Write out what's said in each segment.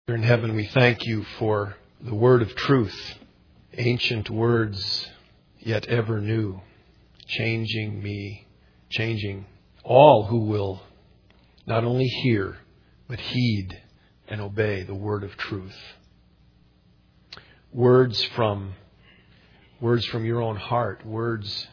In heaven, we thank you for the word of truth, ancient words, yet ever new, changing all who will not only hear, but heed and obey the word of truth. Words from your own heart, words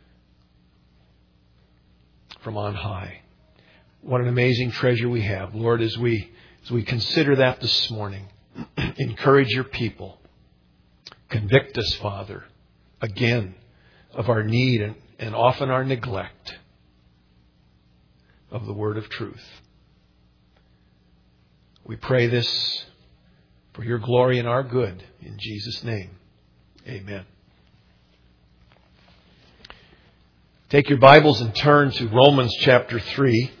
from on high. What an amazing treasure we have. Lord, as we consider that this morning, encourage your people. Convict us, Father, again of our need and often our neglect of the word of truth. We pray this for your glory and our good. In Jesus' name, amen. Take your Bibles and turn to Romans chapter 3.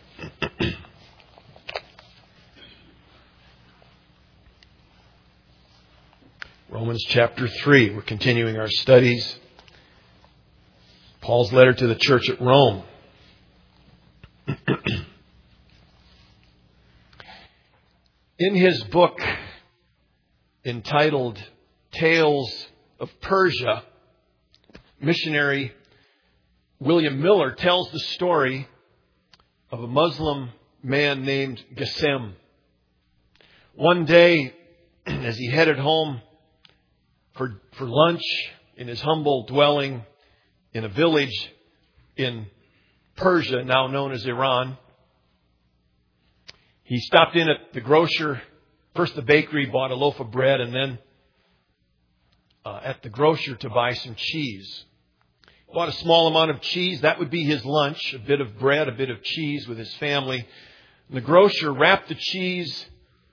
Romans chapter 3. We're continuing our studies. Paul's letter to the church at Rome. In his book entitled Tales of Persia, missionary William Miller tells the story of a Muslim man named Gesem. One day, as he headed home for lunch in his humble dwelling in a village in Persia, now known as Iran, he stopped in at the grocer, first the bakery, bought a loaf of bread, and then at the grocer to buy some cheese. Bought a small amount of cheese. That would be his lunch, a bit of bread, a bit of cheese with his family. And the grocer wrapped the cheese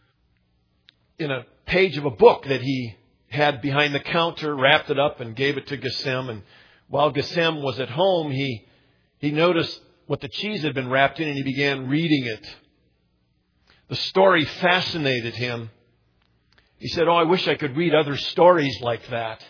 in a page of a book that he had behind the counter, wrapped it up and gave it to Gesem. And while Gesem was at home, he noticed what the cheese had been wrapped in and he began reading it. The story fascinated him. He said, I wish I could read other stories like that.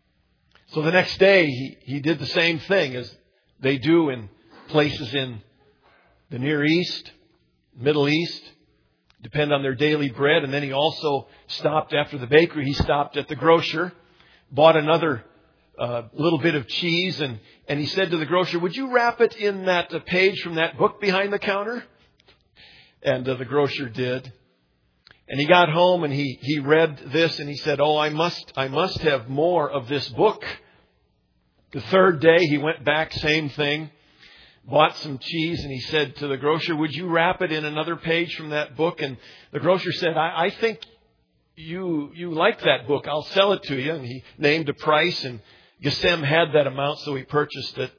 So the next day, he did the same thing as they do in places in the Near East, Middle East, depend on their daily bread. And then he also stopped after the bakery. He stopped at the grocer, bought another little bit of cheese, and he said to the grocer, would you wrap it in that page from that book behind the counter? And the grocer did. And he got home and he read this and he said, I must have more of this book. The third day he went back, same thing, bought some cheese, and he said to the grocer, would you wrap it in another page from that book? And the grocer said, I think you like that book. I'll sell it to you. And he named a price, and Gesem had that amount, so he purchased it.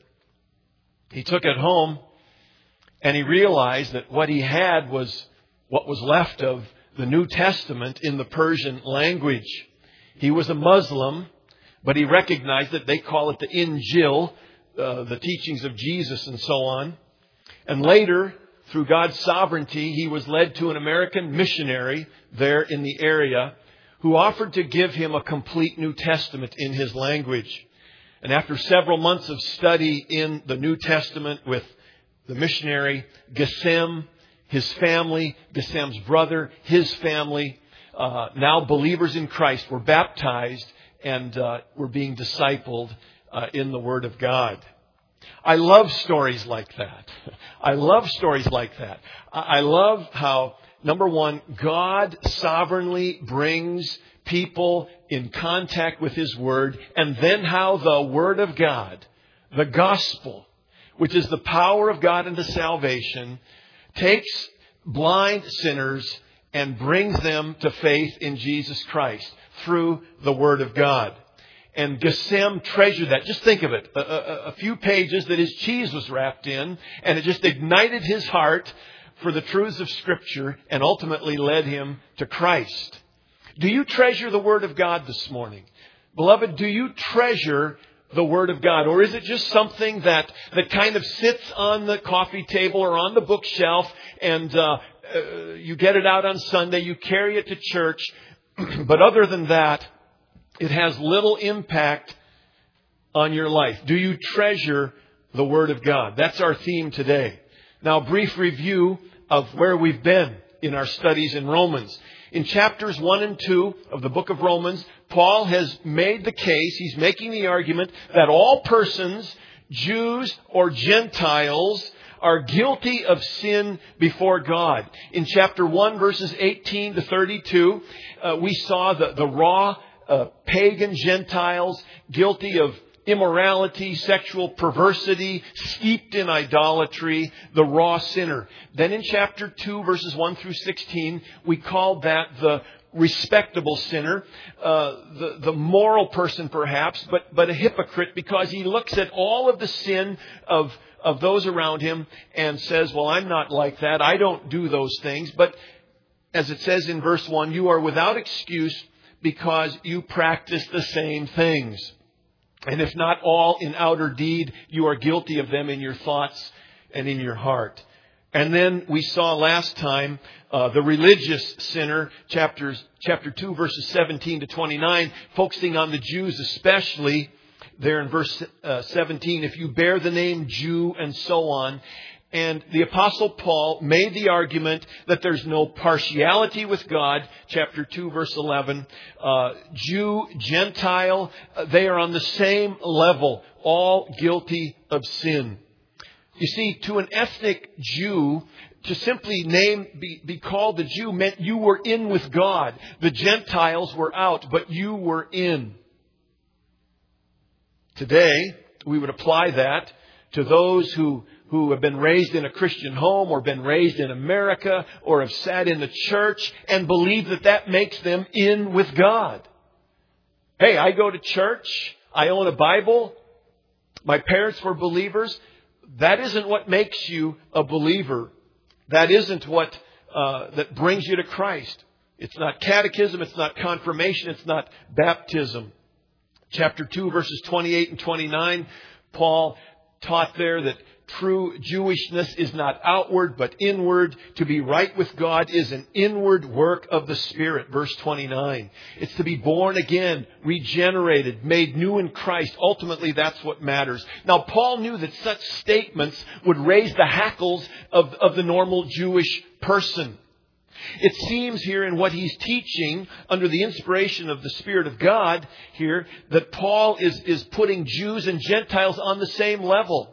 He took it home and he realized that what he had was what was left of the New Testament in the Persian language. He was a Muslim, but he recognized that they call it the Injil, the teachings of Jesus and so on. And later, through God's sovereignty, he was led to an American missionary there in the area who offered to give him a complete New Testament in his language. And after several months of study in the New Testament with the missionary, Gesem, his family, Gesem's brother, his family, now believers in Christ, were baptized and were being discipled in the Word of God. I love stories like that. I love stories like that. I love how, number one, God sovereignly brings people in contact with His Word, and then how the Word of God, the gospel, which is the power of God unto salvation, takes blind sinners and brings them to faith in Jesus Christ through the Word of God. And Gesem treasured that. Just think of it. A few pages that his cheese was wrapped in, and it just ignited his heart for the truths of Scripture and ultimately led him to Christ. Do you treasure the Word of God this morning? Beloved, do you treasure the Word of God? Or is it just something that kind of sits on the coffee table or on the bookshelf, and you get it out on Sunday, you carry it to church, but other than that, it has little impact on your life? Do you treasure the Word of God? That's our theme today. Now, a brief review of where we've been in our studies in Romans. In chapters 1 and 2 of the book of Romans, Paul has made the case, he's making the argument that all persons, Jews or Gentiles, are guilty of sin before God. In chapter 1, verses 18 to 32, we saw the raw pagan Gentiles guilty of immorality, sexual perversity, steeped in idolatry, the raw sinner. Then in chapter 2, verses 1 through 16, we called that the respectable sinner, the moral person perhaps, but a hypocrite, because he looks at all of the sin of those around him and says, well, I'm not like that. I don't do those things. But as it says in verse 1, you are without excuse because you practice the same things. And if not all in outer deed, you are guilty of them in your thoughts and in your heart. And then we saw last time the religious sinner, chapter 2, verses 17 to 29, focusing on the Jews especially. There in verse 17, if you bear the name Jew and so on. And the Apostle Paul made the argument that there's no partiality with God. Chapter 2, verse 11. Jew, Gentile, they are on the same level, all guilty of sin. You see, to an ethnic Jew, to simply be called a Jew meant you were in with God. The Gentiles were out, but you were in. Today, we would apply that to those who have been raised in a Christian home or been raised in America or have sat in the church and believe that makes them in with God. Hey, I go to church. I own a Bible. My parents were believers. That isn't what makes you a believer. That isn't what that brings you to Christ. It's not catechism. It's not confirmation. It's not baptism. Chapter 2, verses 28 and 29, Paul taught there that true Jewishness is not outward but inward. To be right with God is an inward work of the Spirit. Verse 29. It's to be born again, regenerated, made new in Christ. Ultimately, that's what matters. Now, Paul knew that such statements would raise the hackles of the normal Jewish person. It seems here in what he's teaching under the inspiration of the Spirit of God here that Paul is putting Jews and Gentiles on the same level.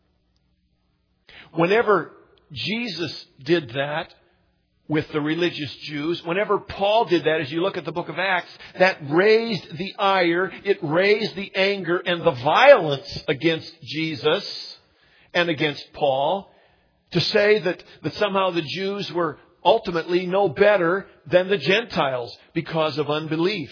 Whenever Jesus did that with the religious Jews, whenever Paul did that, as you look at the book of Acts, that raised the ire, it raised the anger and the violence against Jesus and against Paul to say that somehow the Jews were ultimately no better than the Gentiles because of unbelief.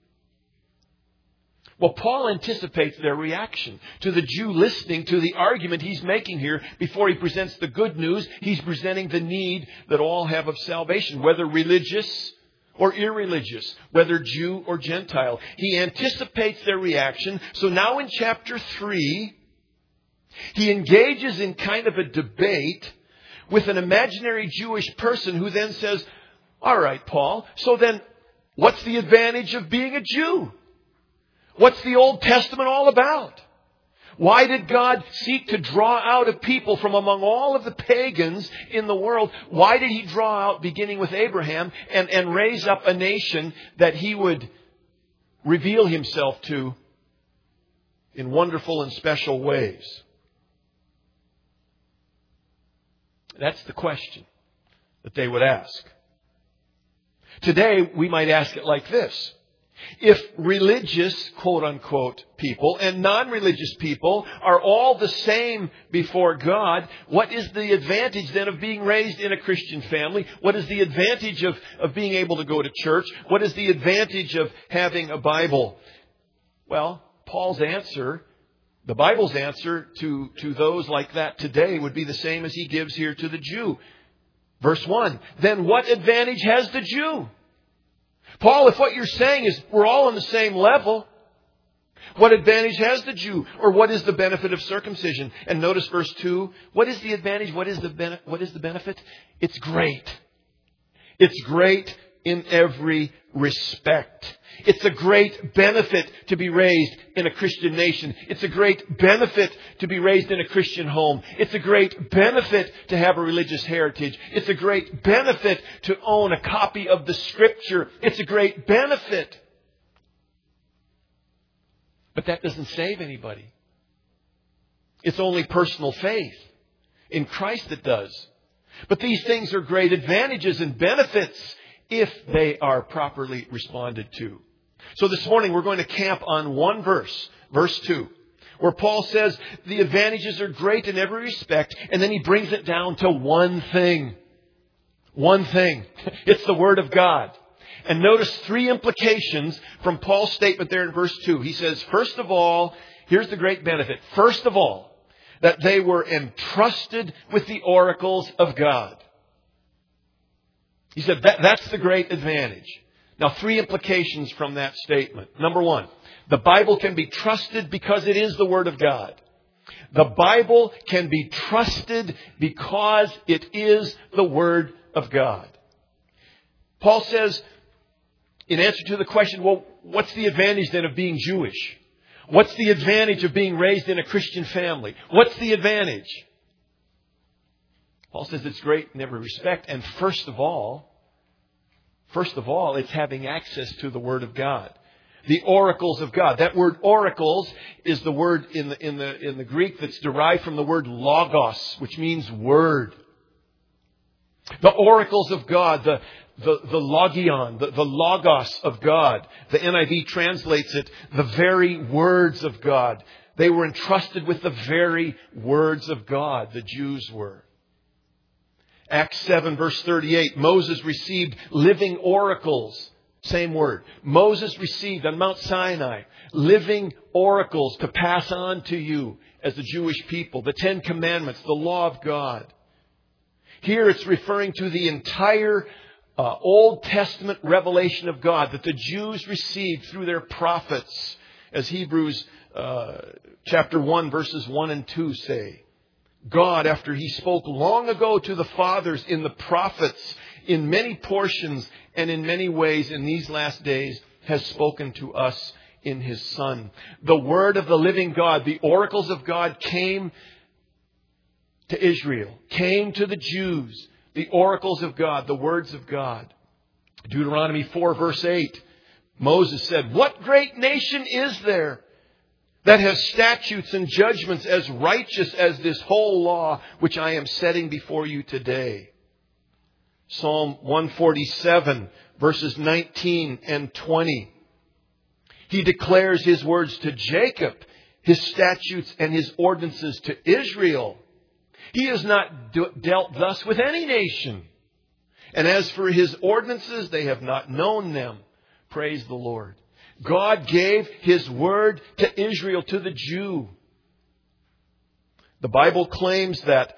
Well, Paul anticipates their reaction to the Jew listening to the argument he's making here. Before he presents the good news, he's presenting the need that all have of salvation, whether religious or irreligious, whether Jew or Gentile. He anticipates their reaction. So now in chapter 3, he engages in kind of a debate with an imaginary Jewish person who then says, all right, Paul, so then what's the advantage of being a Jew? What's the Old Testament all about? Why did God seek to draw out a people from among all of the pagans in the world? Why did He draw out, beginning with Abraham, and raise up a nation that He would reveal Himself to in wonderful and special ways? That's the question that they would ask. Today, we might ask it like this. If religious, quote unquote, people and non-religious people are all the same before God, what is the advantage then of being raised in a Christian family? What is the advantage of being able to go to church? What is the advantage of having a Bible? Well, Paul's answer, the Bible's answer to those like that today would be the same as he gives here to the Jew. Verse 1, then what advantage has the Jew? Paul, if what you're saying is we're all on the same level, what advantage has the Jew? Or what is the benefit of circumcision? And notice verse 2, what is the advantage? What is the benefit? It's great. It's great in every respect. It's a great benefit to be raised in a Christian nation. It's a great benefit to be raised in a Christian home. It's a great benefit to have a religious heritage. It's a great benefit to own a copy of the Scripture. It's a great benefit. But that doesn't save anybody. It's only personal faith in Christ that does. But these things are great advantages and benefits if they are properly responded to. So this morning we're going to camp on one verse, verse 2, where Paul says the advantages are great in every respect, and then he brings it down to one thing. One thing. It's the Word of God. And notice three implications from Paul's statement there in verse 2. He says, first of all, here's the great benefit. First of all, that they were entrusted with the oracles of God. He said that's the great advantage. Now, three implications from that statement. Number one, the Bible can be trusted because it is the Word of God. The Bible can be trusted because it is the Word of God. Paul says, in answer to the question, well, what's the advantage then of being Jewish? What's the advantage of being raised in a Christian family? What's the advantage? Paul says it's great in every respect. And first of all, it's having access to the Word of God. The oracles of God. That word oracles is the word in the Greek that's derived from the word logos, which means word. The oracles of God, the logion, the logos of God. The NIV translates it, the very words of God. They were entrusted with the very words of God, the Jews were. Acts 7 verse 38, Moses received living oracles. Same word. Moses received on Mount Sinai living oracles to pass on to you as the Jewish people. The Ten Commandments, the law of God. Here it's referring to the entire Old Testament revelation of God that the Jews received through their prophets, as Hebrews chapter 1 verses 1 and 2 say. God, after He spoke long ago to the fathers in the prophets, in many portions and in many ways in these last days, has spoken to us in His Son. The Word of the living God, the oracles of God came to Israel, came to the Jews. The oracles of God, the words of God. Deuteronomy 4 verse 8, Moses said, what great nation is there that has statutes and judgments as righteous as this whole law which I am setting before you today? Psalm 147 verses 19 and 20. He declares His words to Jacob, His statutes and His ordinances to Israel. He has not dealt thus with any nation. And as for His ordinances, they have not known them. Praise the Lord. God gave His word to Israel, to the Jew. The Bible claims that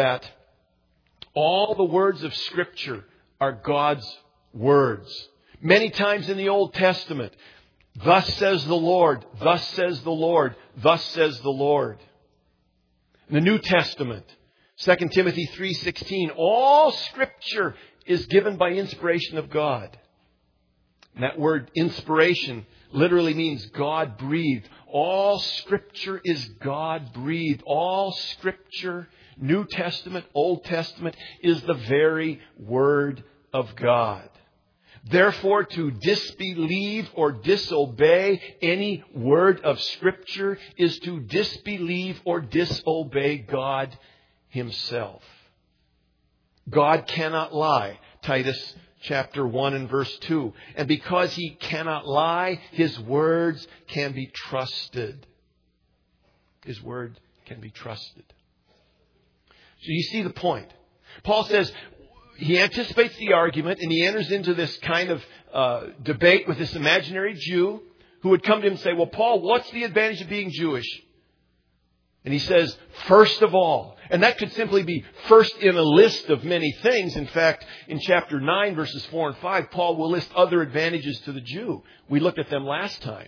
all the words of Scripture are God's words. Many times in the Old Testament, thus says the Lord, thus says the Lord, thus says the Lord. In the New Testament, 2 Timothy 3:16, all Scripture is given by inspiration of God. And that word inspiration literally means God-breathed. All Scripture is God-breathed. All Scripture, New Testament, Old Testament, is the very Word of God. Therefore, to disbelieve or disobey any word of Scripture is to disbelieve or disobey God Himself. God cannot lie. Titus chapter 1 and verse 2. And because He cannot lie, His words can be trusted. His word can be trusted. So you see the point. Paul says, he anticipates the argument and he enters into this kind of debate with this imaginary Jew who would come to him and say, well, Paul, what's the advantage of being Jewish? And he says, first of all, and that could simply be first in a list of many things. In fact, in chapter 9, verses 4 and 5, Paul will list other advantages to the Jew. We looked at them last time.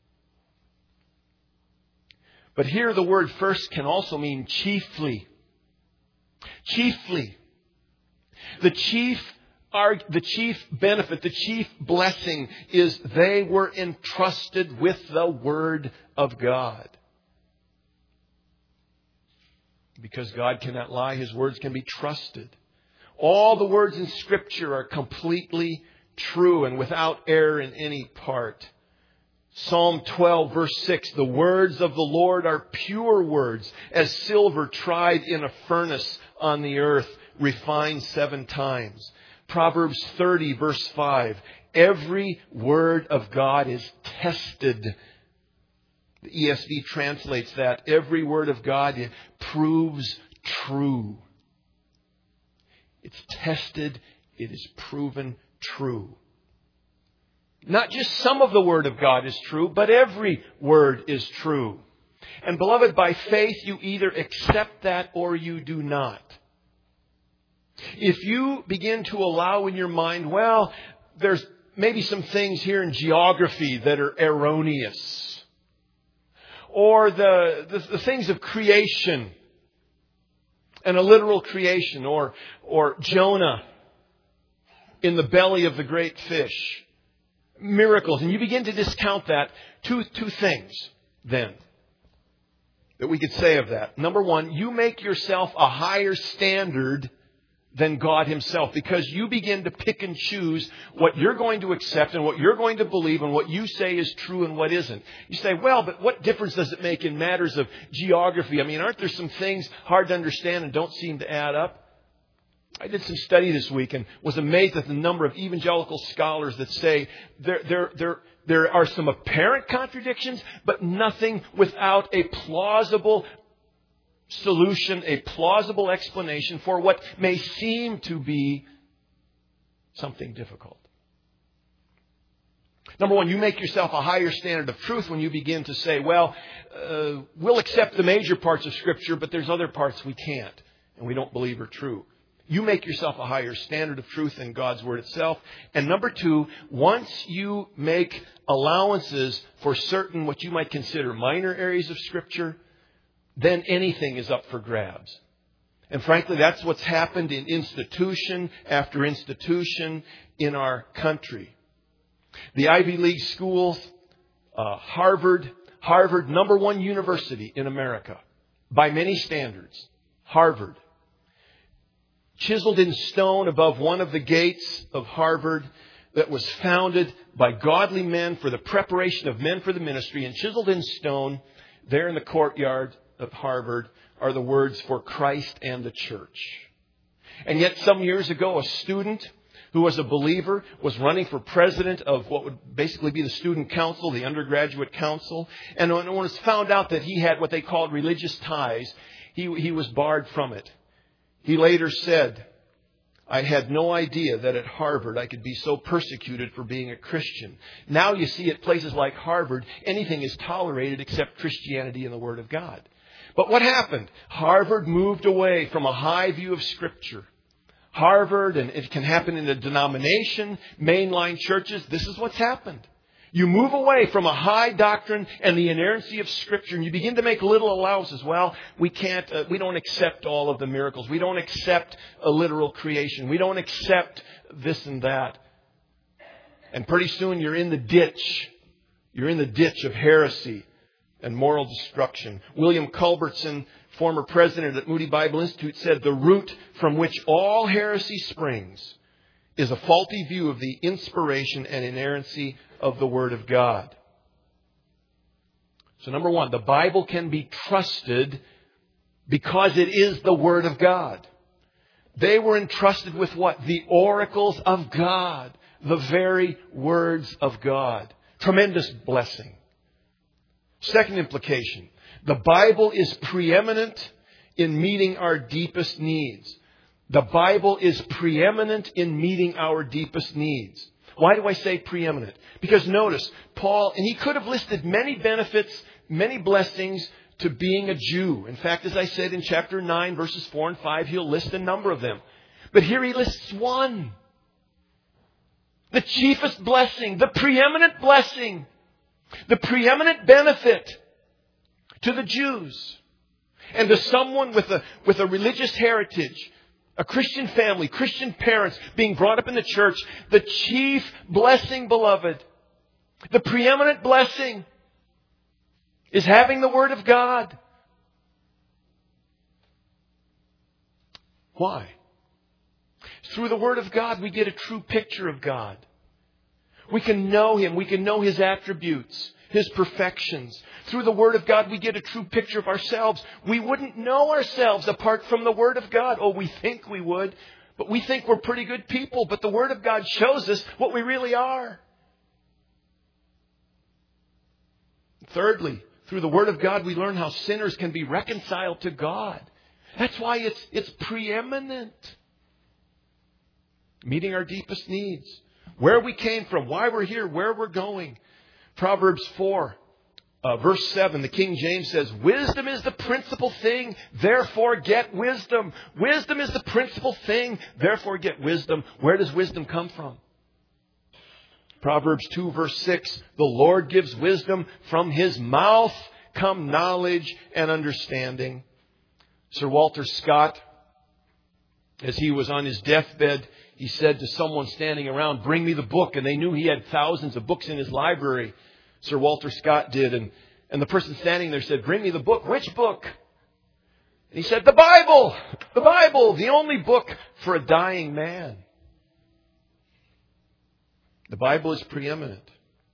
But here the word first can also mean chiefly. Chiefly. The chief the chief benefit, the chief blessing is they were entrusted with the Word of God. Because God cannot lie, His words can be trusted. All the words in Scripture are completely true and without error in any part. Psalm 12, verse 6, the words of the Lord are pure words, as silver tried in a furnace on the earth, refined 7 times. Proverbs 30, verse 5, every word of God is tested. The ESV translates that. Every word of God proves true. It's tested. It is proven true. Not just some of the Word of God is true, but every word is true. And beloved, by faith you either accept that or you do not. If you begin to allow in your mind, well, there's maybe some things here in geography that are erroneous. Or the things of creation and a literal creation. Or Jonah in the belly of the great fish. Miracles. And you begin to discount that. Two things then that we could say of that. Number one, you make yourself a higher standard than God Himself, because you begin to pick and choose what you're going to accept and what you're going to believe and what you say is true and what isn't. You say, well, but what difference does it make in matters of geography? I mean, aren't there some things hard to understand and don't seem to add up? I did some study this week and was amazed at the number of evangelical scholars that say there are some apparent contradictions, but nothing without a plausible solution, a plausible explanation for what may seem to be something difficult. Number one, you make yourself a higher standard of truth when you begin to say, well, we'll accept the major parts of Scripture, but there's other parts we can't and we don't believe are true. You make yourself a higher standard of truth than God's Word itself. And number two, once you make allowances for certain what you might consider minor areas of Scripture, then anything is up for grabs. And frankly, that's what's happened in institution after institution in our country. The Ivy League schools, Harvard, number one university in America by many standards, Harvard. Chiseled in stone above one of the gates of Harvard that was founded by godly men for the preparation of men for the ministry. And chiseled in stone there in the courtyard of Harvard are the words for Christ and the church. And yet some years ago, a student who was a believer was running for president of what would basically be the student council, the undergraduate council. And when it was found out that he had what they called religious ties, he was barred from it. He later said, I had no idea that at Harvard I could be so persecuted for being a Christian. Now you see at places like Harvard, anything is tolerated except Christianity and the Word of God. But what happened? Harvard moved away from a high view of Scripture. Harvard, and it can happen in a denomination, mainline churches, this is what's happened. You move away from a high doctrine and the inerrancy of Scripture, and you begin to make little allowances. Well, we don't accept all of the miracles. We don't accept a literal creation. We don't accept this and that. And pretty soon you're in the ditch. You're in the ditch of heresy and moral destruction. William Culbertson, former president at Moody Bible Institute, said the root from which all heresy springs is a faulty view of the inspiration and inerrancy of the Word of God. So number one, the Bible can be trusted because it is the Word of God. They were entrusted with what? The oracles of God. The very words of God. Tremendous blessing. Second implication. The Bible is preeminent in meeting our deepest needs. The Bible is preeminent in meeting our deepest needs. Why do I say preeminent? Because notice, Paul, and he could have listed many benefits, many blessings to being a Jew. In fact, as I said in chapter 9, verses 4 and 5, he'll list a number of them. But here he lists one. The chiefest blessing, the preeminent blessing, the preeminent benefit to the Jews and to someone with a religious heritage a Christian family, Christian parents being brought up in the church, the chief blessing, beloved, the preeminent blessing is having the Word of God. Why? Through the Word of God, we get a true picture of God. We can know Him. We can know His attributes, His perfections. Through the Word of God, we get a true picture of ourselves. We wouldn't know ourselves apart from the Word of God. Oh, we think we would, but we think we're pretty good people. But the Word of God shows us what we really are. Thirdly, through the Word of God, we learn how sinners can be reconciled to God. That's why it's preeminent. Meeting our deepest needs. Where we came from, why we're here, where we're going. Proverbs 4, verse 7, the King James says, wisdom is the principal thing, therefore get wisdom. Wisdom is the principal thing, therefore get wisdom. Where does wisdom come from? Proverbs 2, verse 6, the Lord gives wisdom. From His mouth come knowledge and understanding. Sir Walter Scott, as he was on his deathbed, he said to someone standing around, bring me the book. And they knew he had thousands of books in his library. Sir Walter Scott did. And the person standing there said, bring me the book. Which book? And he said, the Bible. The Bible, the only book for a dying man. The Bible is preeminent.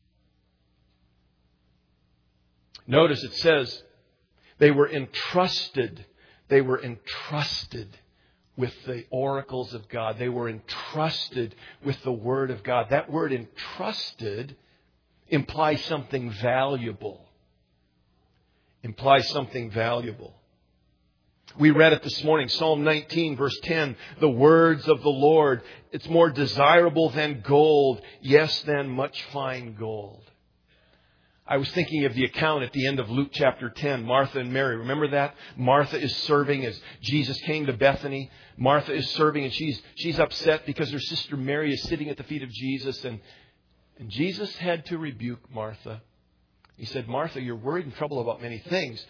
Notice it says they were entrusted. They were entrusted with the oracles of God. They were entrusted with the Word of God. That word entrusted implies something valuable. Implies something valuable. We read it this morning, Psalm 19, verse 10. The words of the Lord, it's more desirable than gold, yes, than much fine gold. I was thinking of the account at the end of Luke chapter 10, Martha and Mary. Remember that? Martha is serving as Jesus came to Bethany. Martha is serving and she's upset because her sister Mary is sitting at the feet of Jesus. And Jesus had to rebuke Martha. He said, Martha, you're worried and troubled about many things.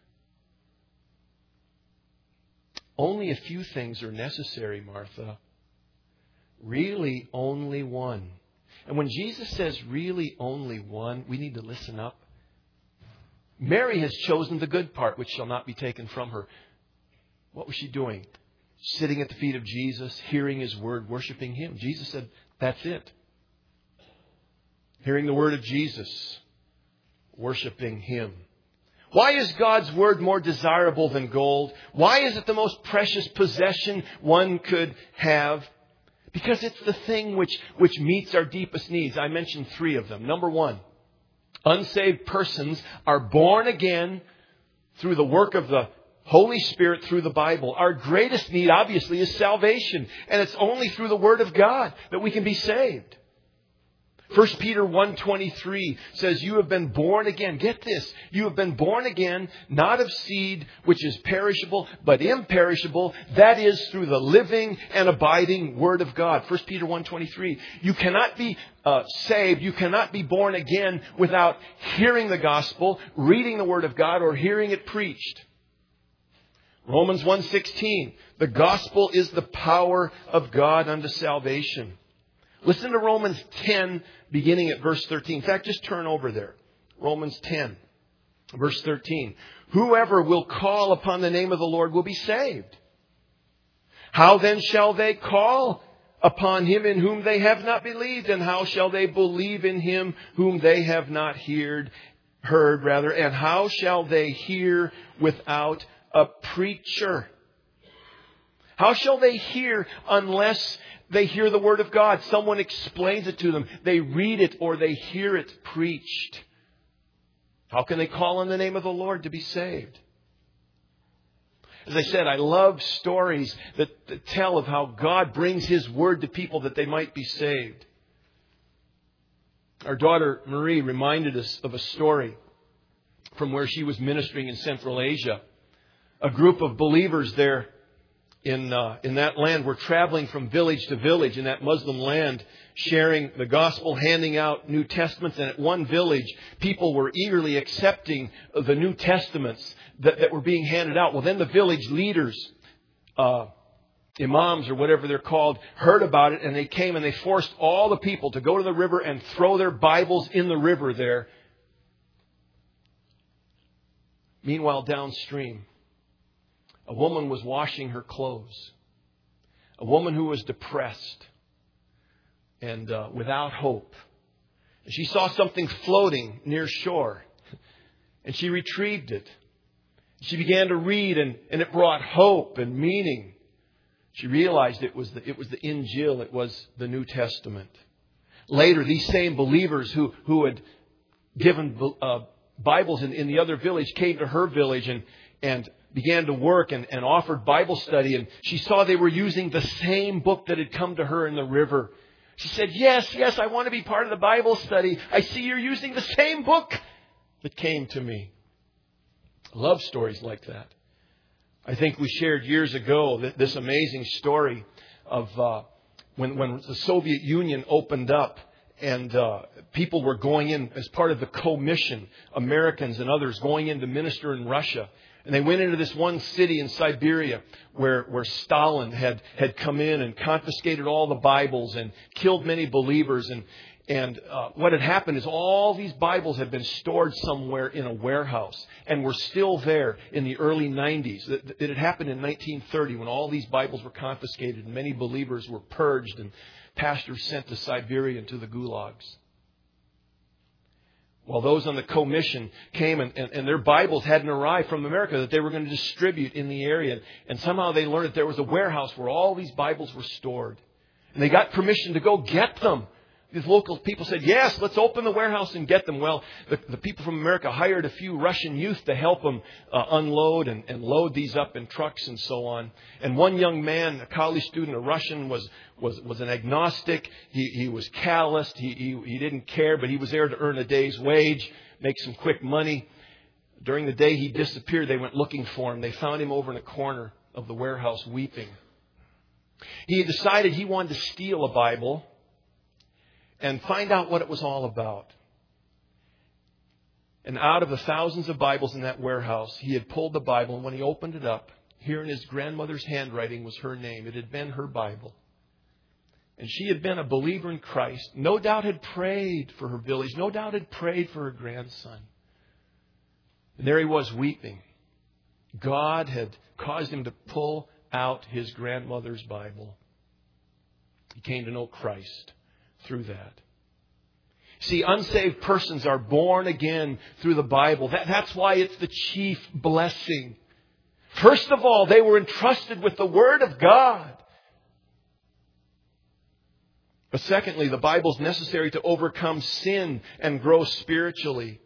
Only a few things are necessary, Martha. Really only one. And when Jesus says really only one, we need to listen up. Mary has chosen the good part, which shall not be taken from her. What was she doing? Sitting at the feet of Jesus, hearing His word, worshiping Him. Jesus said, that's it. Hearing the word of Jesus, worshiping Him. Why is God's word more desirable than gold? Why is it the most precious possession one could have? Because it's the thing which meets our deepest needs. I mentioned 3 of them. Number 1, unsaved persons are born again through the work of the Holy Spirit through the Bible. Our greatest need, obviously, is salvation. And it's only through the Word of God that we can be saved. 1 Peter 1:23 says, you have been born again. Get this. You have been born again, not of seed which is perishable, but imperishable. That is through the living and abiding Word of God. 1 Peter 1:23. You cannot be saved. You cannot be born again without hearing the gospel, reading the Word of God, or hearing it preached. Romans 1:16. The gospel is the power of God unto salvation. Listen to Romans 10, beginning at verse 13. In fact, just turn over there. Romans 10, verse 13. Whoever will call upon the name of the Lord will be saved. How then shall they call upon Him in whom they have not believed? And how shall they believe in Him whom they have not heard? And how shall they hear without a preacher? How shall they hear unless they hear the Word of God? Someone explains it to them. They read it or they hear it preached. How can they call on the name of the Lord to be saved? As I said, I love stories that tell of how God brings His Word to people that they might be saved. Our daughter Marie reminded us of a story from where she was ministering in Central Asia. A group of believers there in that land were traveling from village to village in that Muslim land, sharing the gospel, handing out New Testaments. And at one village, people were eagerly accepting the New Testaments that were being handed out. Well, then the village leaders imams or whatever they're called heard about it, and they came and they forced all the people to go to the river and throw their Bibles in the river there. Meanwhile, downstream, a woman was washing her clothes. A woman who was depressed and without hope. And she saw something floating near shore, and she retrieved it. She began to read, and it brought hope and meaning. She realized it was the Injil, it was the New Testament. Later, these same believers who had given Bibles in the other village came to her village and began to work and offered Bible study. And she saw they were using the same book that had come to her in the river. She said, yes, I want to be part of the Bible study. I see you're using the same book that came to me. I love stories like that. I think we shared years ago this amazing story of when the Soviet Union opened up and people were going in as part of the commission, Americans and others going in to minister in Russia. And they went into this one city in Siberia where Stalin had come in and confiscated all the Bibles and killed many believers. And what had happened is all these Bibles had been stored somewhere in a warehouse and were still there in the early 90s. It had happened in 1930 when all these Bibles were confiscated and many believers were purged and pastors sent to Siberia and to the gulags. Well, those on the commission came and their Bibles hadn't arrived from America that they were going to distribute in the area. And somehow they learned that there was a warehouse where all these Bibles were stored. And they got permission to go get them. These local people said, yes, let's open the warehouse and get them. Well, the people from America hired a few Russian youth to help them unload and load these up in trucks and so on. And one young man, a college student, a Russian, was an agnostic. He was calloused. He didn't care, but he was there to earn a day's wage, make some quick money. During the day he disappeared. They went looking for him. They found him over in a corner of the warehouse weeping. He had decided he wanted to steal a Bible and find out what it was all about. And out of the thousands of Bibles in that warehouse, he had pulled the Bible, and when he opened it up, here in his grandmother's handwriting was her name. It had been her Bible. And she had been a believer in Christ. No doubt had prayed for her village. No doubt had prayed for her grandson. And there he was weeping. God had caused him to pull out his grandmother's Bible. He came to know Christ through that. See, unsaved persons are born again through the Bible. That's why it's the chief blessing. First of all, they were entrusted with the Word of God. But secondly, the Bible is necessary to overcome sin and grow spiritually.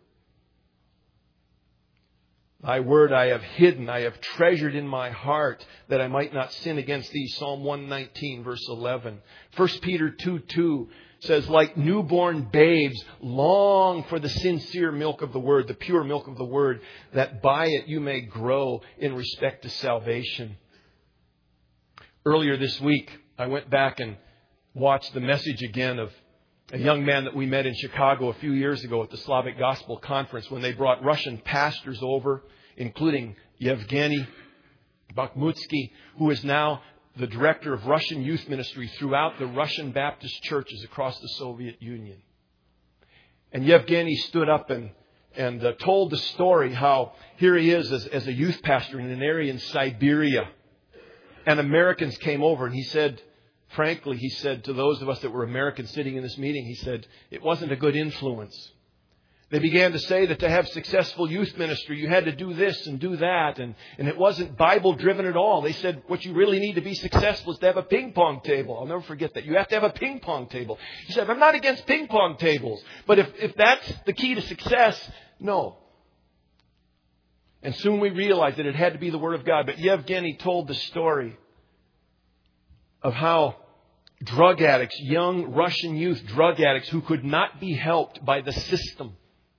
Thy word I have hidden, I have treasured in my heart, that I might not sin against thee. Psalm 119, verse 11. 1 Peter 2:2 says, like newborn babes, long for the sincere milk of the word, the pure milk of the word, that by it you may grow in respect to salvation. Earlier this week, I went back and watched the message again of a young man that we met in Chicago a few years ago at the Slavic Gospel Conference when they brought Russian pastors over, including Yevgeny Bakhmutsky, who is now the director of Russian youth ministry throughout the Russian Baptist churches across the Soviet Union. And Yevgeny stood up and told the story how here he is as a youth pastor in an area in Siberia. And Americans came over, and he said, frankly, he said to those of us that were Americans sitting in this meeting, he said, it wasn't a good influence. They began to say that to have successful youth ministry, you had to do this and do that. And it wasn't Bible-driven at all. They said what you really need to be successful is to have a ping pong table. I'll never forget that. You have to have a ping pong table. He said, I'm not against ping pong tables. But if that's the key to success, no. And soon we realized that it had to be the Word of God. But Yevgeny told the story of how drug addicts, young Russian youth drug addicts who could not be helped by the system,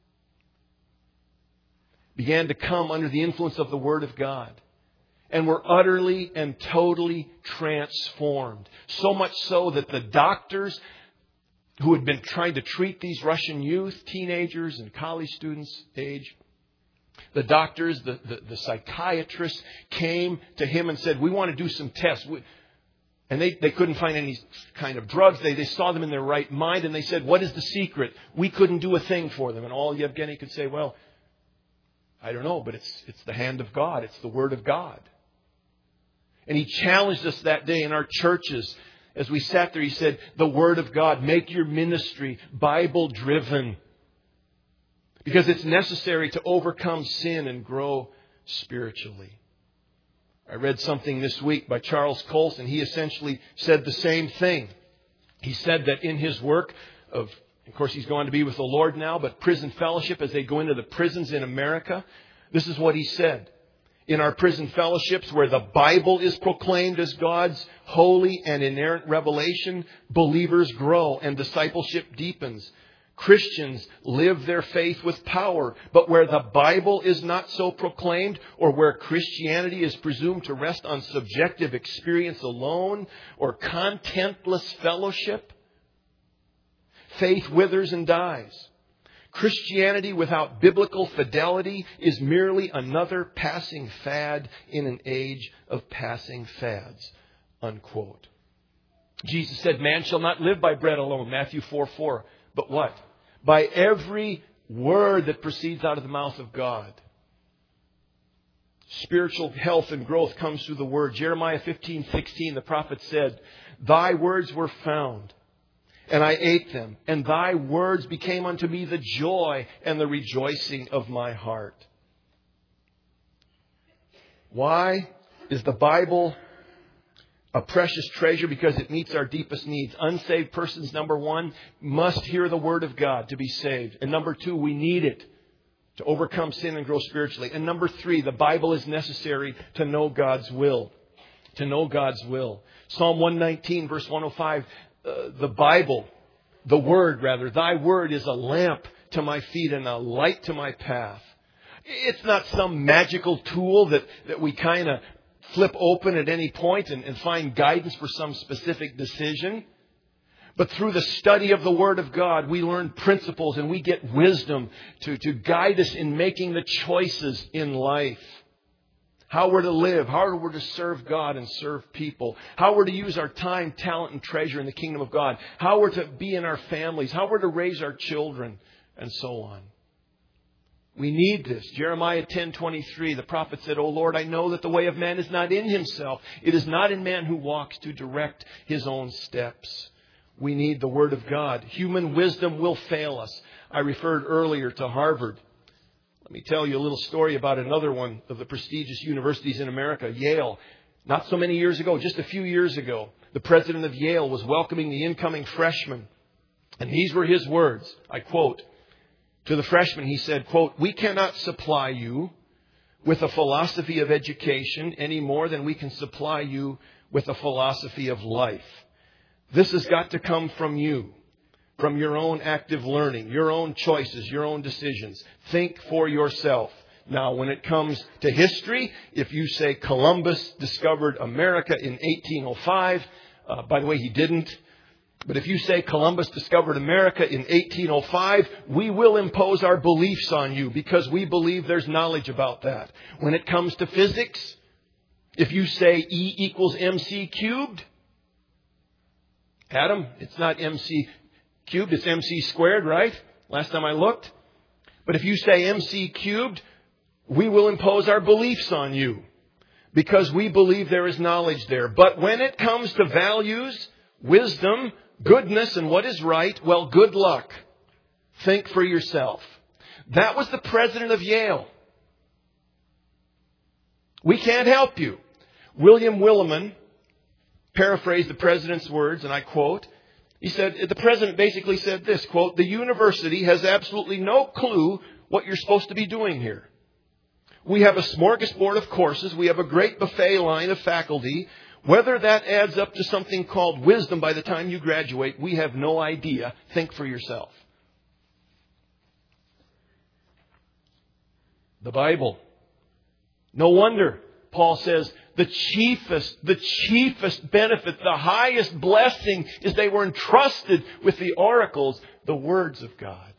began to come under the influence of the Word of God and were utterly and totally transformed. So much so that the doctors who had been trying to treat these Russian youth, teenagers and college students age, the doctors, the psychiatrists came to him and said, we want to do some tests. And they couldn't find any kind of drugs. They saw them in their right mind, and they said, what is the secret? We couldn't do a thing for them. And all Yevgeny could say, well, I don't know, but it's the hand of God. It's the Word of God. And he challenged us that day in our churches. As we sat there, he said, the Word of God, make your ministry Bible-driven. Because it's necessary to overcome sin and grow spiritually. I read something this week by Charles Colson. He essentially said the same thing. He said that in his work of course, he's gone to be with the Lord now, but prison fellowship, as they go into the prisons in America, this is what he said. In our prison fellowships where the Bible is proclaimed as God's holy and inerrant revelation, believers grow and discipleship deepens. Christians live their faith with power, but where the Bible is not so proclaimed, or where Christianity is presumed to rest on subjective experience alone or contentless fellowship, faith withers and dies. Christianity without biblical fidelity is merely another passing fad in an age of passing fads. Unquote. Jesus said, man shall not live by bread alone, Matthew 4:4. But what? By every word that proceeds out of the mouth of God. Spiritual health and growth comes through the Word. Jeremiah 15:16, the prophet said, thy words were found, and I ate them, and thy words became unto me the joy and the rejoicing of my heart. Why is the Bible a precious treasure? Because it meets our deepest needs. Unsaved persons, number one, must hear the Word of God to be saved. And number two, we need it to overcome sin and grow spiritually. And number three, the Bible is necessary to know God's will. To know God's will. Psalm 119, verse 105, the Bible, the Word rather, thy Word is a lamp to my feet and a light to my path. It's not some magical tool that we kind of flip open at any point and find guidance for some specific decision. But through the study of the Word of God, we learn principles and we get wisdom to guide us in making the choices in life. How we're to live, how we're to serve God and serve people, how we're to use our time, talent, and treasure in the kingdom of God, how we're to be in our families, how we're to raise our children, and so on. We need this. Jeremiah 10:23, the prophet said, O Lord, I know that the way of man is not in himself. It is not in man who walks to direct his own steps. We need the Word of God. Human wisdom will fail us. I referred earlier to Harvard. Let me tell you a little story about another one of the prestigious universities in America, Yale. Not so many years ago, just a few years ago, the president of Yale was welcoming the incoming freshmen. And these were his words. I quote, to the freshmen, he said, quote, we cannot supply you with a philosophy of education any more than we can supply you with a philosophy of life. This has got to come from you. From your own active learning, your own choices, your own decisions. Think for yourself. Now, when it comes to history, if you say Columbus discovered America in 1805, by the way, he didn't. But if you say Columbus discovered America in 1805, we will impose our beliefs on you because we believe there's knowledge about that. When it comes to physics, if you say E equals MC cubed, Adam, it's not MC cubed, it's MC squared, right? Last time I looked. But if you say MC cubed, we will impose our beliefs on you because we believe there is knowledge there. But when it comes to values, wisdom, goodness, and what is right, well, good luck. Think for yourself. That was the president of Yale. We can't help you. William Willimon paraphrased the president's words, and I quote, he said, the president basically said this, quote, the university has absolutely no clue what you're supposed to be doing here. We have a smorgasbord of courses. We have a great buffet line of faculty. Whether that adds up to something called wisdom by the time you graduate, we have no idea. Think for yourself. The Bible. No wonder Paul says the chiefest benefit, the highest blessing is they were entrusted with the oracles, the words of God.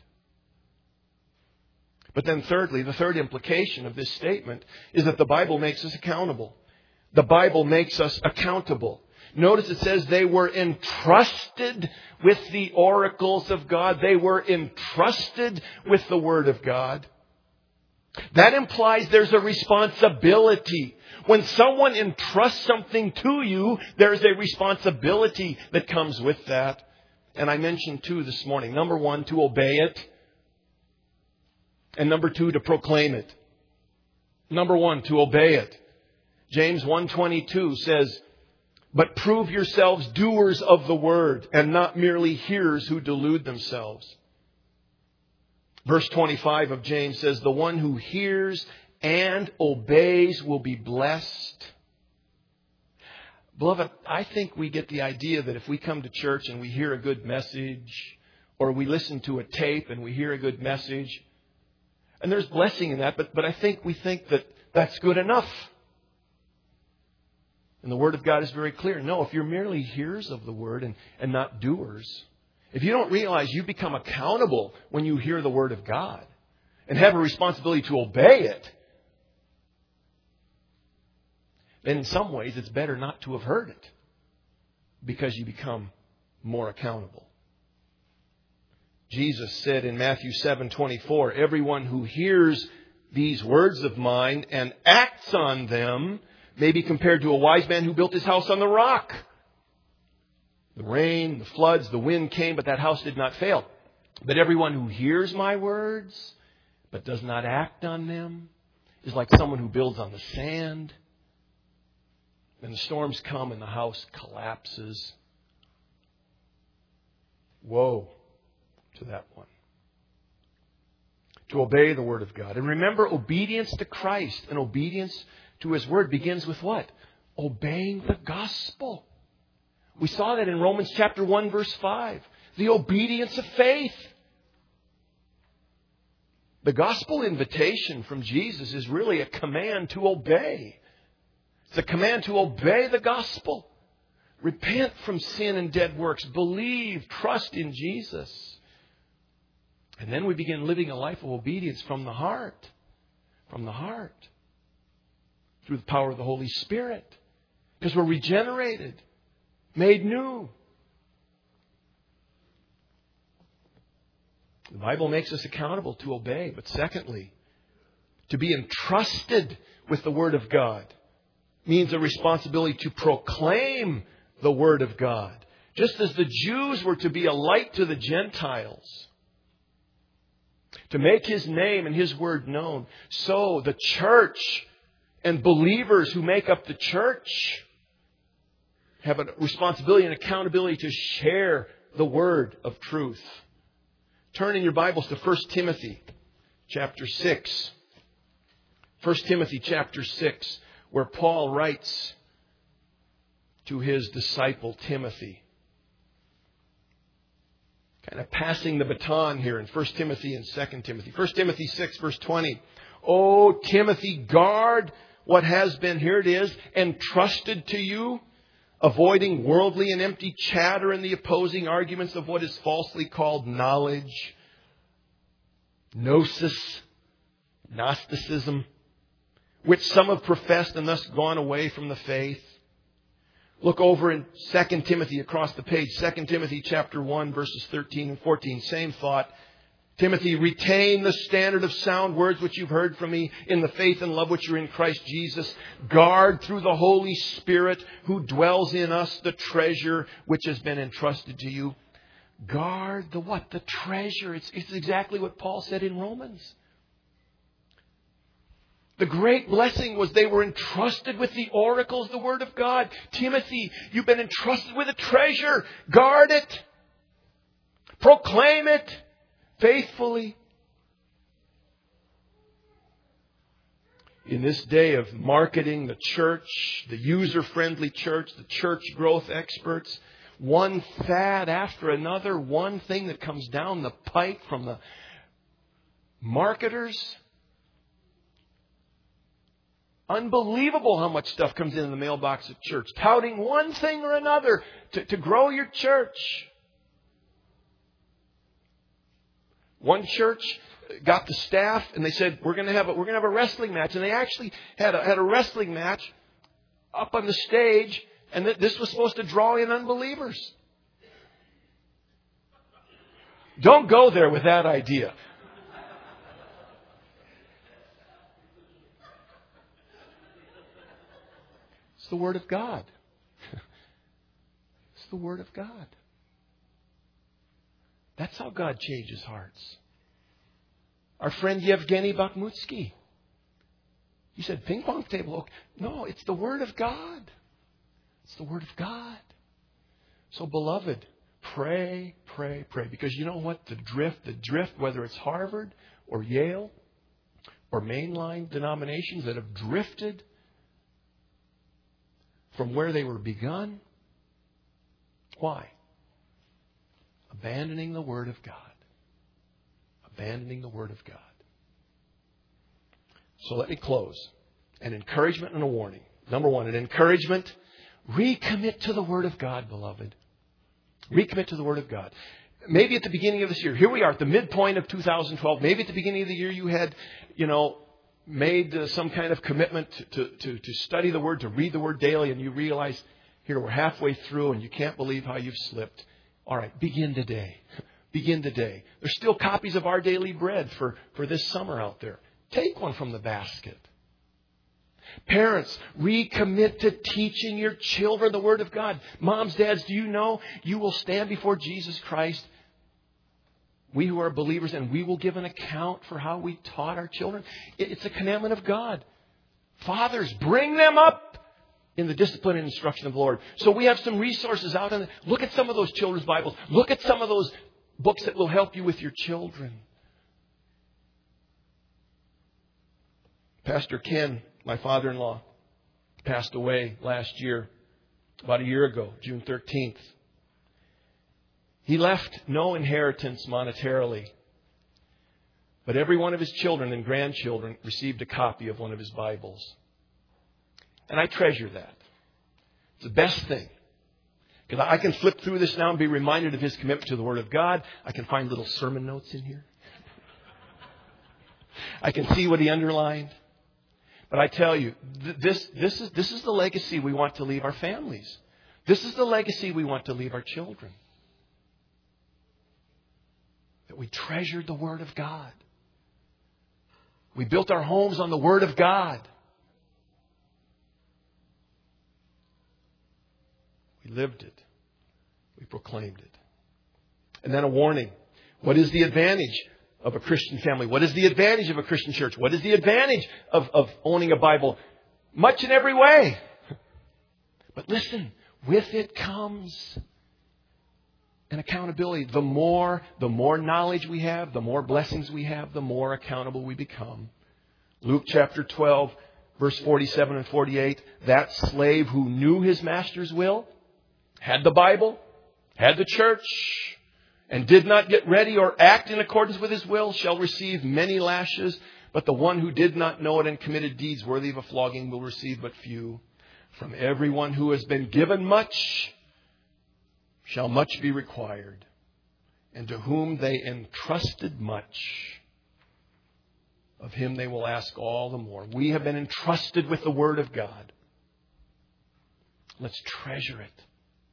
But then thirdly, the third implication of this statement is that the Bible makes us accountable. The Bible makes us accountable. Notice it says they were entrusted with the oracles of God. They were entrusted with the Word of God. That implies there's a responsibility. When someone entrusts something to you, there's a responsibility that comes with that. And I mentioned two this morning. Number one, to obey it. And number two, to proclaim it. Number one, to obey it. James 1:22 says, "But prove yourselves doers of the word, and not merely hearers who delude themselves." Verse 25 of James says, "The one who hears and obeys will be blessed." Beloved, I think we get the idea that if we come to church and we hear a good message, or we listen to a tape and we hear a good message, and there's blessing in that, but I think we think that that's good enough. And the Word of God is very clear. No, if you're merely hearers of the Word and not doers, if you don't realize you become accountable when you hear the Word of God and have a responsibility to obey it, then in some ways it's better not to have heard it because you become more accountable. Jesus said in Matthew 7:24, "Everyone who hears these words of mine and acts on them may be compared to a wise man who built his house on the rock. The rain, the floods, the wind came, but that house did not fail. But everyone who hears my words but does not act on them is like someone who builds on the sand. And the storms come and the house collapses." Woe to that one. To obey the Word of God. And remember, obedience to Christ and obedience to His Word begins with what? Obeying the gospel. We saw that in Romans chapter 1, verse 5. The obedience of faith. The gospel invitation from Jesus is really a command to obey. It's a command to obey the gospel. Repent from sin and dead works. Believe, trust in Jesus. And then we begin living a life of obedience from the heart. From the heart. Through the power of the Holy Spirit. Because we're regenerated. Made new. The Bible makes us accountable to obey. But secondly, to be entrusted with the Word of God means a responsibility to proclaim the Word of God. Just as the Jews were to be a light to the Gentiles, to make His name and His Word known, so the church and believers who make up the church have a responsibility and accountability to share the word of truth. Turn in your Bibles to 1 Timothy chapter 6. 1 Timothy chapter 6, where Paul writes to his disciple Timothy. Kind of passing the baton here in 1 Timothy and 2 Timothy. 1 Timothy 6, verse 20. "O Timothy, guard what has been," here it is, "entrusted to you, avoiding worldly and empty chatter and the opposing arguments of what is falsely called knowledge, gnosis, Gnosticism, which some have professed and thus gone away from the faith." Look over in 2 Timothy across the page. 2 Timothy chapter 1, verses 13 and 14. Same thought. "Timothy, retain the standard of sound words which you've heard from me in the faith and love which are in Christ Jesus. Guard through the Holy Spirit who dwells in us the treasure which has been entrusted to you." Guard the what? The treasure. It's exactly what Paul said in Romans. The great blessing was they were entrusted with the oracles, the Word of God. Timothy, you've been entrusted with a treasure. Guard it. Proclaim it faithfully. In this day of marketing the church, the user-friendly church, the church growth experts, one fad after another, one thing that comes down the pike from the marketers. Unbelievable how much stuff comes in the mailbox at church, touting one thing or another to grow your church. One church got the staff and they said, we're going to have a wrestling match. And they actually had a wrestling match up on the stage And that this was supposed to draw in unbelievers. Don't go there with that idea. It's the Word of God. It's the Word of God. That's how God changes hearts. Our friend Yevgeny Bakhmutsky. He said, ping pong table. Okay. No, it's the Word of God. It's the Word of God. So, beloved, pray, pray, pray. Because you know what? The drift, whether it's Harvard or Yale or mainline denominations that have drifted from where they were begun. Why? Abandoning the Word of God. Abandoning the Word of God. So let me close. An encouragement and a warning. Number one, an encouragement. Recommit to the Word of God, beloved. Recommit to the Word of God. Maybe at the beginning of this year, here we are at the midpoint of 2012. Maybe at the beginning of the year you had, made some kind of commitment to study the Word, to read the Word daily, and you realize, here we're halfway through and you can't believe how you've slipped. All right, begin today. Begin today. There's still copies of Our Daily Bread for this summer out there. Take one from the basket. Parents, recommit to teaching your children the Word of God. Moms, dads, do you know you will stand before Jesus Christ, we who are believers, and we will give an account for how we taught our children? It's a commandment of God. Fathers, bring them up in the discipline and instruction of the Lord. So we have some resources out. And look at some of those children's Bibles. Look at some of those books that will help you with your children. Pastor Ken, my father-in-law, passed away last year, about a year ago, June 13th. He left no inheritance monetarily, but every one of his children and grandchildren received a copy of one of his Bibles. And I treasure that. It's the best thing. Because I can flip through this now and be reminded of his commitment to the Word of God. I can find little sermon notes in here. I can see what he underlined. But I tell you, this is the legacy we want to leave our families. This is the legacy we want to leave our children. That we treasured the Word of God. We built our homes on the Word of God. We lived it. We proclaimed it. And then a warning. What is the advantage of a Christian family? What is the advantage of a Christian church? What is the advantage of owning a Bible? Much in every way. But listen, with it comes an accountability. The more knowledge we have, the more blessings we have, the more accountable we become. Luke chapter 12, verse 47 and 48. That slave who knew his master's will, had the Bible, had the church, and did not get ready or act in accordance with his will shall receive many lashes. But the one who did not know it and committed deeds worthy of a flogging will receive but few. From everyone who has been given much shall much be required. And to whom they entrusted much, of him they will ask all the more. We have been entrusted with the Word of God. Let's treasure it.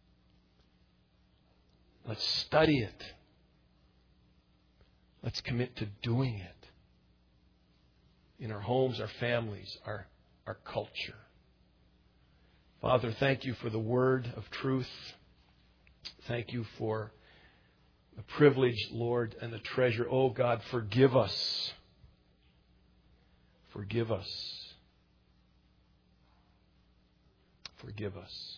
Let's study it. Let's commit to doing it. In our homes, our families, our culture. Father, thank you for the word of truth. Thank you for the privilege, Lord, and the treasure. Oh God, forgive us. Forgive us. Forgive us.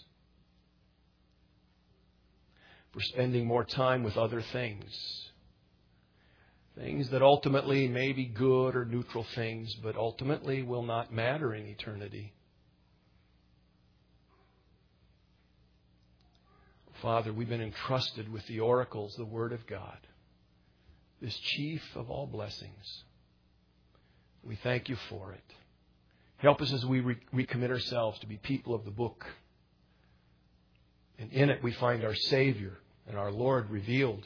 For spending more time with other things. Things that ultimately may be good or neutral things, but ultimately will not matter in eternity. Father, we've been entrusted with the oracles, the Word of God, this chief of all blessings. We thank you for it. Help us as we recommit ourselves to be people of the book. And in it we find our Savior and our Lord revealed.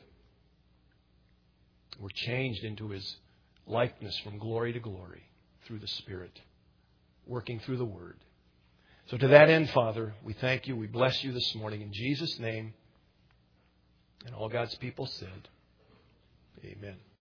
We're changed into His likeness from glory to glory through the Spirit, working through the Word. So to that end, Father, we thank you. We bless you this morning in Jesus' name. And all God's people said, amen.